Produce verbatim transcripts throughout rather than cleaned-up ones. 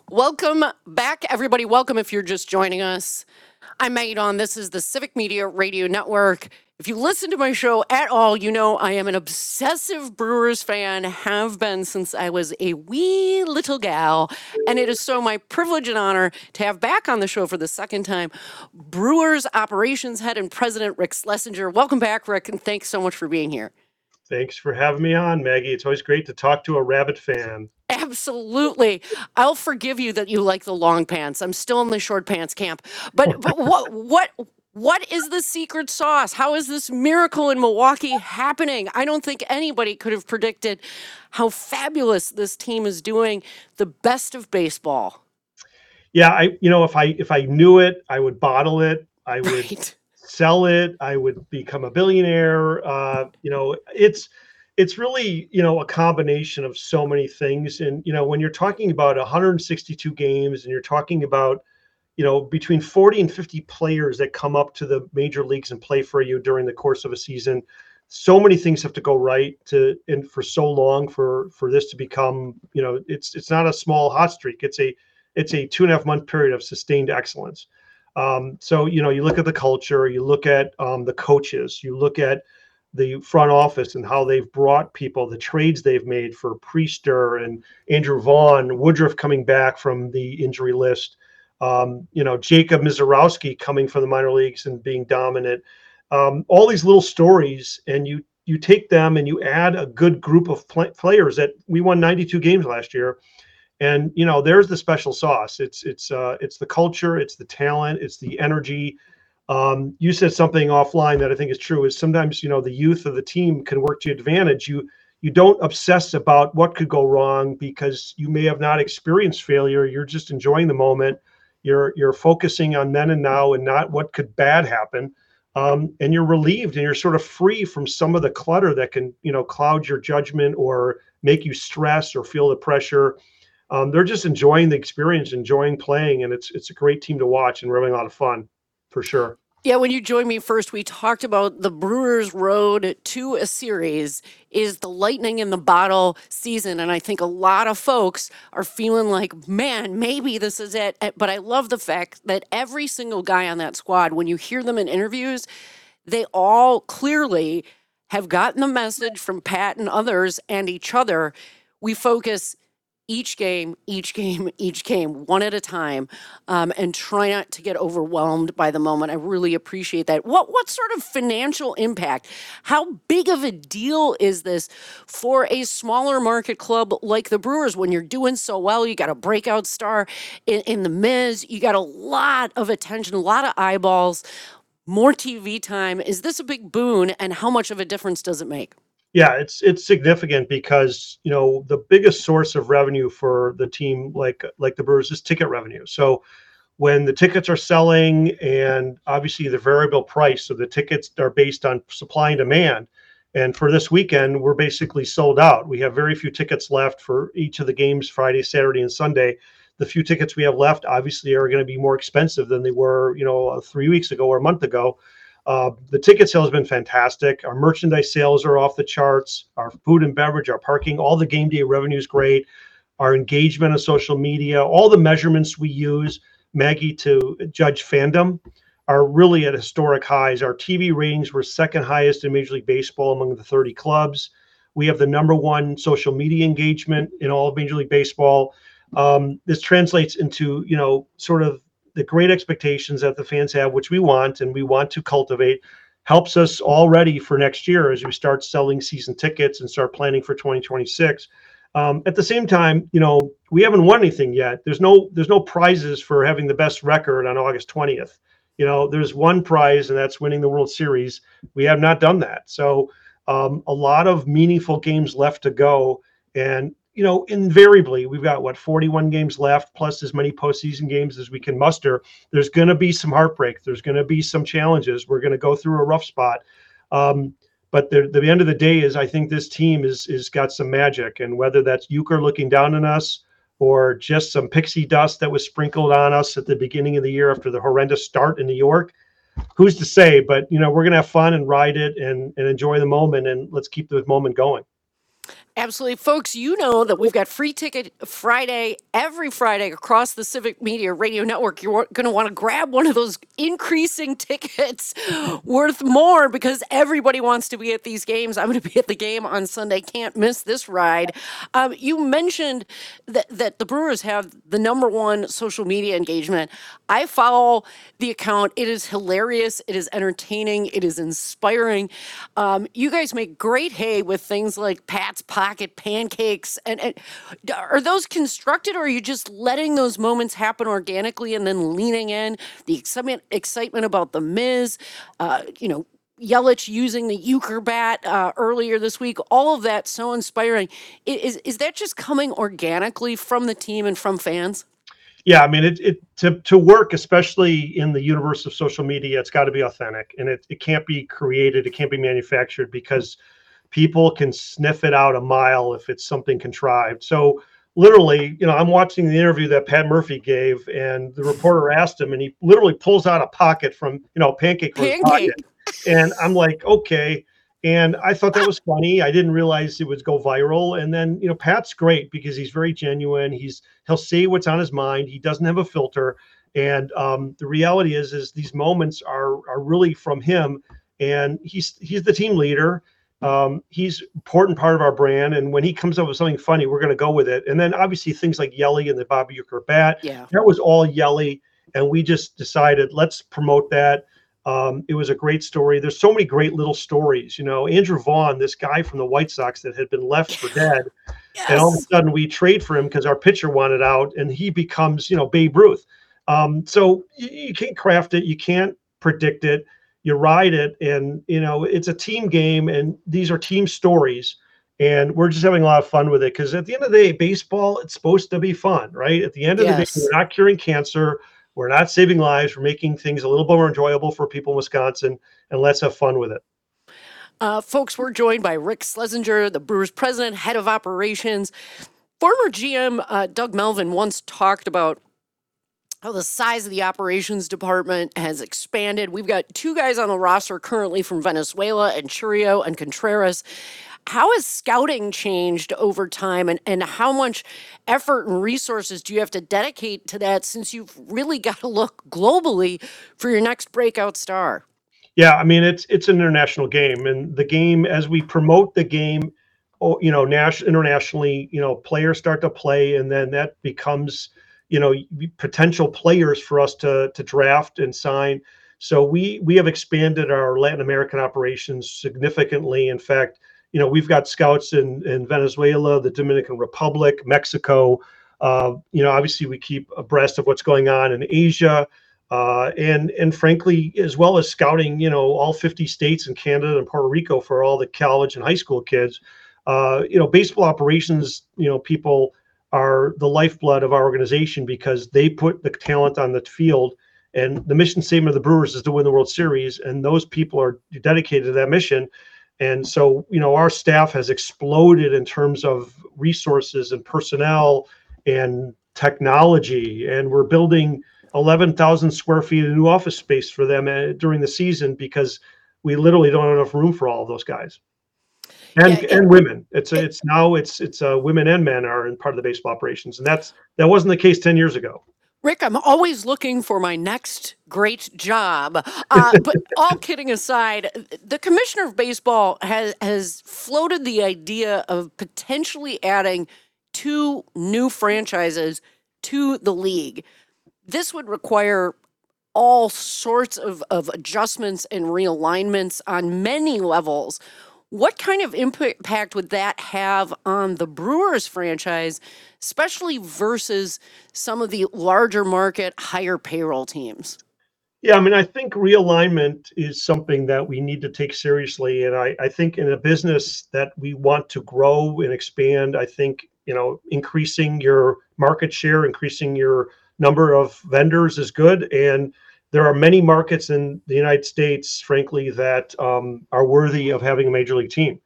Welcome back, everybody. Welcome if you're just joining us. I'm Maggie Dawn. This is the Civic Media Radio Network. If you listen to my show at all, you know I am an obsessive Brewers fan, have been since I was a wee little gal. And it is so my privilege and honor to have back on the show for the second time Brewers operations head and president Rick Schlesinger. Welcome back, Rick, and thanks so much for being here. Thanks for having me on, Maggie. It's always great to talk to a Rabbit fan. Absolutely. I'll forgive you that you like the long pants. I'm still in the short pants camp. But but what what what is the secret sauce? How is this miracle in Milwaukee happening? I don't think anybody could have predicted how fabulous this team is doing, the best of baseball. Yeah, I you know if I if I knew it, I would bottle it. I would Right. sell it. I would become a billionaire. Uh, you know, it's it's really, you know, a combination of so many things. And, you know, when you're talking about one hundred sixty-two games and you're talking about, you know, between forty and fifty players that come up to the major leagues and play for you during the course of a season, so many things have to go right to and for so long for for this to become, you know, it's it's not a small hot streak. It's a it's a two and a half month period of sustained excellence. Um, so, you know, you look at the culture, you look at um, the coaches, you look at the front office and how they've brought people, the trades they've made for Priester and Andrew Vaughn, Woodruff coming back from the injury list, um, you know, Jacob Mizorowski coming from the minor leagues and being dominant. Um, all these little stories, and you you take them and you add a good group of pl- players that we won ninety-two games last year. And you know, there's the special sauce. It's it's uh, it's the culture, it's the talent, it's the energy. Um, you said something offline that I think is true. Is sometimes, you know, the youth of the team can work to your advantage. You you don't obsess about what could go wrong because you may have not experienced failure. You're just enjoying the moment. You're you're focusing on then and now and not what could bad happen. Um, and you're relieved and you're sort of free from some of the clutter that can, you know, cloud your judgment or make you stress or feel the pressure. Um, they're just enjoying the experience, enjoying playing, and it's it's a great team to watch, and we're having a lot of fun, for sure. Yeah, when you joined me first, we talked about the Brewers' road to a series is the lightning in the bottle season. And I think a lot of folks are feeling like, man, maybe this is it. Eh, But I love the fact that every single guy on that squad, when you hear them in interviews, they all clearly have gotten the message from Pat and others and each other. We focus each game, each game, each game, one at a time, um, and try not to get overwhelmed by the moment. I really appreciate that. What what sort of financial impact? How big of a deal is this for a smaller market club like the Brewers? When you're doing so well, you got a breakout star in, in the Miz. You got a lot of attention, a lot of eyeballs, more T V time. Is this a big boon, and how much of a difference does it make? Yeah, it's it's significant because, you know, the biggest source of revenue for the team like like the Brewers is ticket revenue. So when the tickets are selling, and obviously the variable price, so the tickets are based on supply and demand. And for this weekend, we're basically sold out. We have very few tickets left for each of the games, Friday, Saturday, and Sunday. The few tickets we have left obviously are going to be more expensive than they were, you know, three weeks ago or a month ago. Uh, the ticket sales have been fantastic. Our merchandise sales are off the charts. Our food and beverage, our parking, all the game day revenue is great. Our engagement on social media, all the measurements we use, Maggie, to judge fandom are really at historic highs. Our T V ratings were second highest in Major League Baseball among the thirty clubs. We have the number one social media engagement in all of Major League Baseball. Um, this translates into, you know, sort of the great expectations that the fans have, which we want and we want to cultivate, helps us all ready for next year as we start selling season tickets and start planning for twenty twenty-six. Um, at the same time, you know, we haven't won anything yet. There's no there's no prizes for having the best record on August twentieth. You know, there's one prize, and that's winning the World Series. We have not done that. So um, a lot of meaningful games left to go. And, you know, invariably, we've got, what, forty-one games left, plus as many postseason games as we can muster. There's going to be some heartbreak. There's going to be some challenges. We're going to go through a rough spot. Um, but the, the end of the day is I think this team is is got some magic. And whether that's Euchre looking down on us or just some pixie dust that was sprinkled on us at the beginning of the year after the horrendous start in New York, who's to say? But, you know, we're going to have fun and ride it and, and enjoy the moment. And let's keep the moment going. Absolutely. Folks, you know that we've got Free Ticket Friday every Friday across the Civic Media Radio Network. You're going to want to grab one of those increasing tickets worth more because everybody wants to be at these games. I'm going to be at the game on Sunday. Can't miss this ride. Um, you mentioned that, that the Brewers have the number one social media engagement. I follow the account. It is hilarious. It is entertaining. It is inspiring. Um, you guys make great hay with things like Pat's Pocket pancakes. And, and are those constructed, or are you just letting those moments happen organically and then leaning in? The excitement, excitement about the Miz, uh, you know, Yelich using the euchre bat uh, earlier this week, all of that so inspiring. I- Is is that just coming organically from the team and from fans? Yeah, I mean, it, it to to work, especially in the universe of social media, it's got to be authentic, and it, it can't be created, it can't be manufactured, because people can sniff it out a mile if it's something contrived. So literally, you know, I'm watching the interview that Pat Murphy gave, and the reporter asked him, and he literally pulls out a pocket from, you know, pancake from his Pancake. pocket. And I'm like, okay. And I thought that was funny. I didn't realize it would go viral. And then, you know, Pat's great because he's very genuine. He's he'll say what's on his mind. He doesn't have a filter. And um, the reality is, is these moments are are really from him. And he's he's the team leader. Um, he's important part of our brand. And when he comes up with something funny, we're going to go with it. And then obviously things like Yelly and the Bobby Euchre bat, Yeah. that was all Yelly. And we just decided, let's promote that. Um, it was a great story. There's so many great little stories. You know, Andrew Vaughn, this guy from the White Sox that had been left for dead, and all of a Yes. sudden we trade for him because our pitcher wanted out, and he becomes, you know, Babe Ruth. Um, so you, you can't craft it, you can't predict it, you ride it, and you know it's a team game, and these are team stories, and we're just having a lot of fun with it because at the end of the day, baseball, it's supposed to be fun, right? At the end of the day, we're Yes. not curing cancer. We're not saving lives. We're making things a little bit more enjoyable for people in Wisconsin, and let's have fun with it. Uh, folks, we're joined by Rick Schlesinger, the Brewers president, head of operations. Former G M uh, Doug Melvin once talked about how the size of the operations department has expanded. We've got two guys on the roster currently from Venezuela, and Churio and Contreras. How has scouting changed over time, and, and how much effort and resources do you have to dedicate to that, since you've really got to look globally for your next breakout star? Yeah, I mean it's it's an international game, and the game, as we promote the game, oh, you know, national internationally, you know, players start to play, and then that becomes, you know, potential players for us to to draft and sign. So we we have expanded our Latin American operations significantly. In fact, you know, we've got scouts in in Venezuela, the Dominican Republic, Mexico. Uh, you know, obviously we keep abreast of what's going on in Asia, uh, and and frankly, as well as scouting, you know, all fifty states and Canada and Puerto Rico for all the college and high school kids. Uh, you know, baseball operations, you know, people are the lifeblood of our organization because they put the talent on the field. And the mission statement of the Brewers is to win the World Series, and those people are dedicated to that mission. And so, you know, our staff has exploded in terms of resources and personnel and technology, and we're building eleven thousand square feet of new office space for them uh, during the season because we literally don't have enough room for all of those guys Yeah, and it, and women. It's it, it's now it's it's uh, women and men are in part of the baseball operations, and that's that wasn't the case ten years ago. Rick, I'm always looking for my next great job. Uh, but all kidding aside, the commissioner of baseball has has floated the idea of potentially adding two new franchises to the league. This would require all sorts of, of adjustments and realignments on many levels. What kind of impact would that have on the Brewers franchise, especially versus some of the larger market, higher payroll teams? Yeah, I mean, I think realignment is something that we need to take seriously. And I, I think in a business that we want to grow and expand, I think, you know, increasing your market share, increasing your number of vendors is good. And there are many markets in the United States, frankly, that um, are worthy of having a major league team.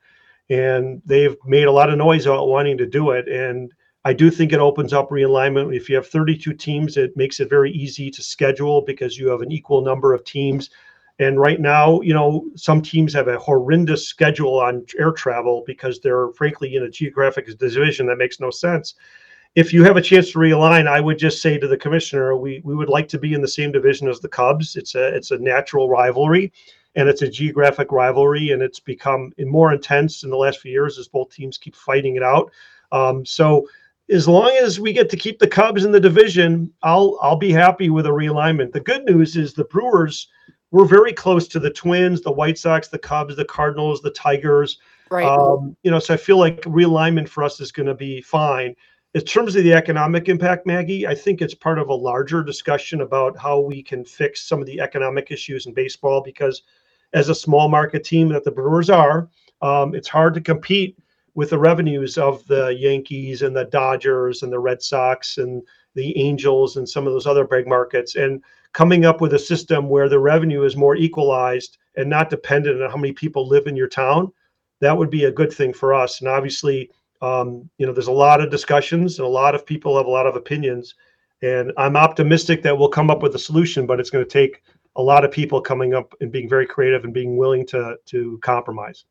And they've made a lot of noise about wanting to do it. And I do think it opens up realignment. If you have thirty-two teams, it makes it very easy to schedule because you have an equal number of teams. And right now, you know, some teams have a horrendous schedule on air travel because they're frankly in a geographic division that makes no sense. If you have a chance to realign, I would just say to the commissioner, we we would like to be in the same division as the Cubs. It's a it's a natural rivalry, and it's a geographic rivalry, and it's become more intense in the last few years as both teams keep fighting it out. Um, so as long as we get to keep the Cubs in the division, I'll I'll be happy with a realignment. The good news is the Brewers, we're very close to the Twins, the White Sox, the Cubs, the Cardinals, the Tigers. Right. Um, you know, so I feel like realignment for us is going to be fine. In terms of the economic impact, Maggie, I think it's part of a larger discussion about how we can fix some of the economic issues in baseball, because as a small market team that the Brewers are, um, it's hard to compete with the revenues of the Yankees and the Dodgers and the Red Sox and the Angels and some of those other big markets. And coming up with a system where the revenue is more equalized and not dependent on how many people live in your town, that would be a good thing for us. And obviously, Um, you know, there's a lot of discussions and a lot of people have a lot of opinions, and I'm optimistic that we'll come up with a solution, but it's going to take a lot of people coming up and being very creative and being willing to to compromise.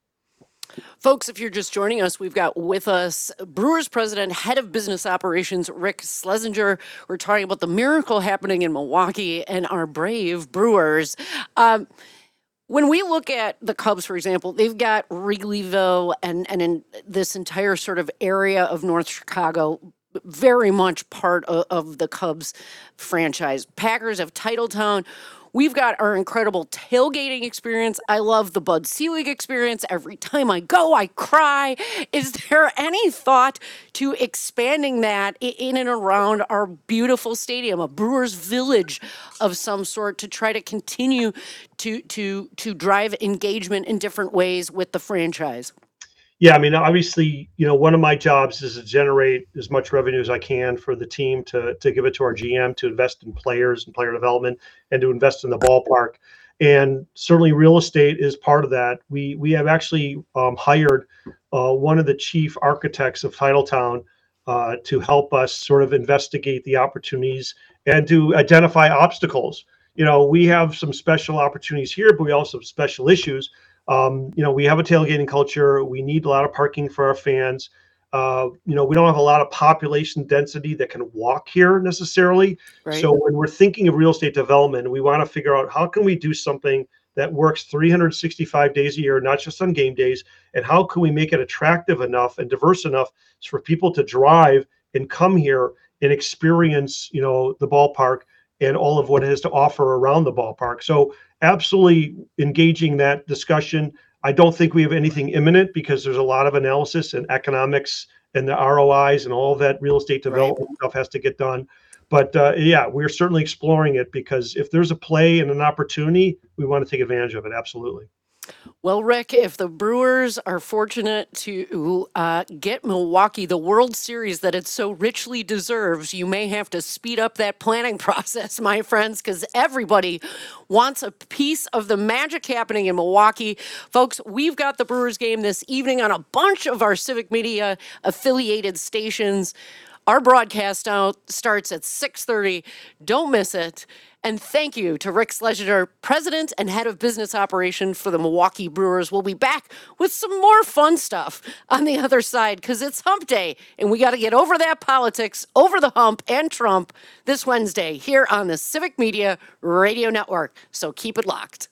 Folks, if you're just joining us, we've got with us Brewers president, head of business operations, Rick Schlesinger. We're talking about the miracle happening in Milwaukee and our brave Brewers. Um, When we look at the Cubs, for example, they've got Wrigleyville and, and in this entire sort of area of North Chicago, very much part of, of the Cubs franchise. Packers have Titletown. We've got our incredible tailgating experience. I love the Bud Selig experience. Every time I go, I cry. Is there any thought to expanding that i- in and around our beautiful stadium, a Brewers Village of some sort, to try to continue to to to drive engagement in different ways with the franchise? Yeah, I mean, obviously, you know, one of my jobs is to generate as much revenue as I can for the team to to give it to our G M to invest in players and player development and to invest in the ballpark. And certainly, real estate is part of that. We we have actually um, hired uh, one of the chief architects of Titletown uh, to help us sort of investigate the opportunities and to identify obstacles. You know, we have some special opportunities here, but we also have special issues. Um, you know, we have a tailgating culture. We need a lot of parking for our fans. Uh, you know, we don't have a lot of population density that can walk here necessarily. Right. So when we're thinking of real estate development, we want to figure out how can we do something that works three hundred sixty-five days a year, not just on game days, and how can we make it attractive enough and diverse enough for people to drive and come here and experience, you know, the ballpark and all of what it has to offer around the ballpark. So absolutely engaging that discussion. I don't think we have anything imminent because there's a lot of analysis and economics and the R O Is and all that real estate Right. development stuff has to get done. But uh, yeah, we're certainly exploring it because if there's a play and an opportunity, we want to take advantage of it. Absolutely. Well, Rick, if the Brewers are fortunate to uh, get Milwaukee the World Series that it so richly deserves, you may have to speed up that planning process, my friends, because everybody wants a piece of the magic happening in Milwaukee. Folks, we've got the Brewers game this evening on a bunch of our Civic Media affiliated stations. Our broadcast out starts at six thirty. Don't miss it. And thank you to Rick Schlesinger, President and Head of Business Operations for the Milwaukee Brewers. We'll be back with some more fun stuff on the other side because it's hump day and we got to get over that politics, over the hump and Trump this Wednesday here on the Civic Media Radio Network. So keep it locked.